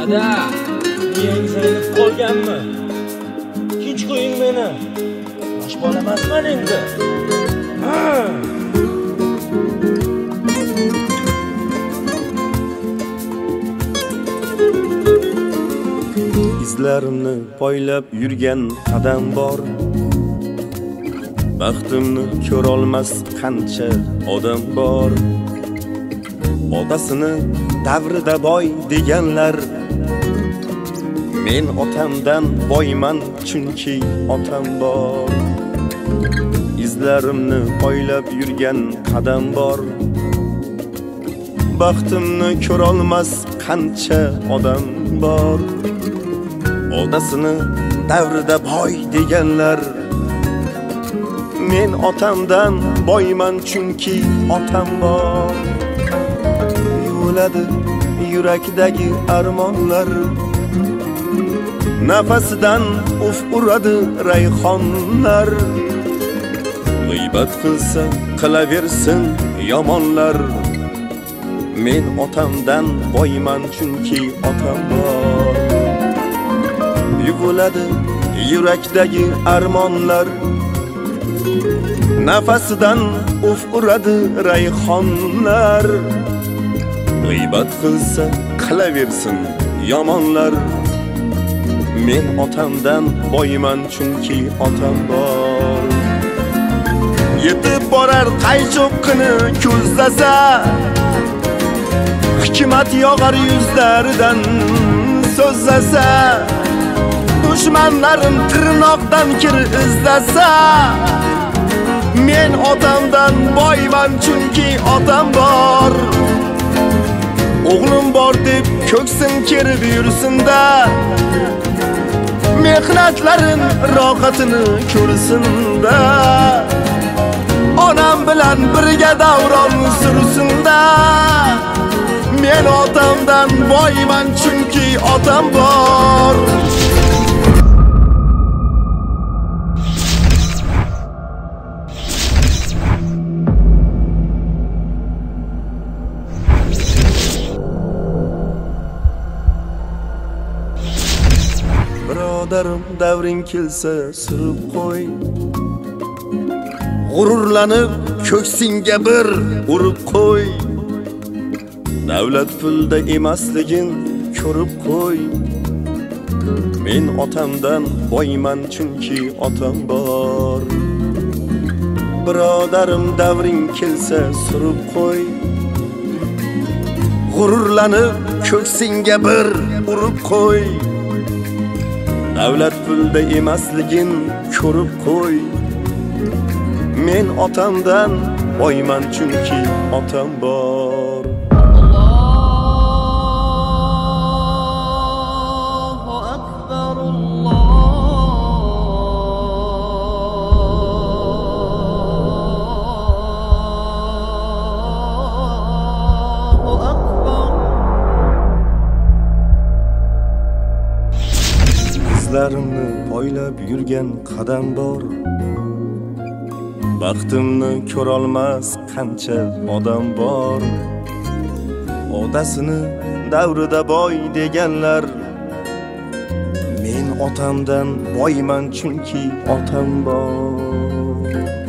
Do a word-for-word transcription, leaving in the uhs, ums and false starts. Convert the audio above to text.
Dada, miyangiz aynib qolganmi? Tinch qo'ying meni. Yosh bola emasman endi. Ha! Izlarimni poylab yurgan qadam bor. Baxtimni ko'rolmas qancha odam bor. Otasini davrida boy deganlar, men otamdan boyman chunki otam bor. Izlarimni poylab yurgan qadam bor. Baxtimni ko'rolmas qancha odam bor. Otasini davrida boy deganlar, men otamdan boyman chunki otam bor. Yuviladi yurakdagi armonlar, nafasidan uf uradi rayhonlar. G'iybat qilsa qilaversin yomonlar, men otamdan boyman chunki otam bor. Yuviladi yurakdagi armonlar, nafasidan uf uradi rayhonlar. G'iybat qilsa qilaversin yomonlar, men otamdan boyman chunki otam bor. Yetib borar qaychoqini ko'zlasa, hikmat yog'ar yuzlaridan so'zlasa, dushmanlarim tirnoqdan kir izlasa, men otamdan boyman chunki otam bor. O'g'lim bor deb ko'ksim kerib yursinda, mehnatlarin rohatini ko'rsinda, onam bilan birga davron sursinda, men otamdan boyman chunki otam bor. Birodarim davring kelsa surib qo'y, g'ururlanib ko'ksingga bir urib qo'y. Davlat pulda emasligin ko'rib qo'y, men otamdan boyman chunki otam bor. Birodarim davring kelsa surib qo'y, g'ururlanib ko'ksingga bir urib qo'y. Davlat pulda emasligin ko'rib qo'y, men otamdan boyman chunki otam bor. Allohu akbar, Allohu akbar. Izlarimni poylab yurgan qadam bor. Baxtimni ko'rolmas qancha odam bor. Otasini davrida boy deganlar, men otamdan boyman chunki otam bor.